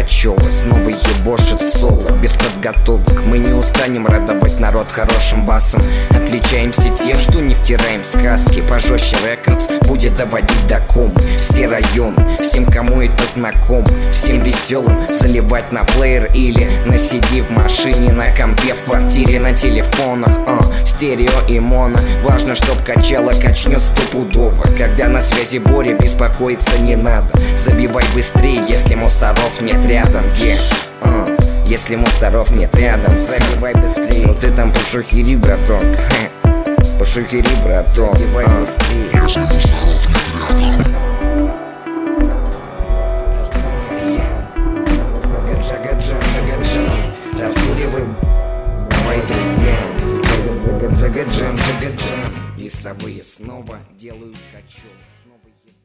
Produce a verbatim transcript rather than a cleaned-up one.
качевы. Снова ебошит соло, без подготовок. Мы не устанем радовать народ хорошим басом. Отличаемся тем, что не втираем сказки. Пожестче рекордс будет доводить до ком. Все районы, всем, кому это знаком. Всем веселым заливать на плеер или на си ди в машине, на компе, в квартире, на телефонах. uh, Стерео и моно. Важно, чтоб качало качнет стопудово. Когда на связи Боря, беспокоиться не надо. Забивай быстрее, если мусоров нет рядом. yeah. uh, Если мусоров нет рядом, забивай быстрее. Ну ты там пошухери, браток. Пошухери, браток. Забивай uh. быстрее. Если мусоров нет рядом. Раскуриваем, давай, друзья. Джага-джам, джага-джам. Весовые снова делают качок. Снова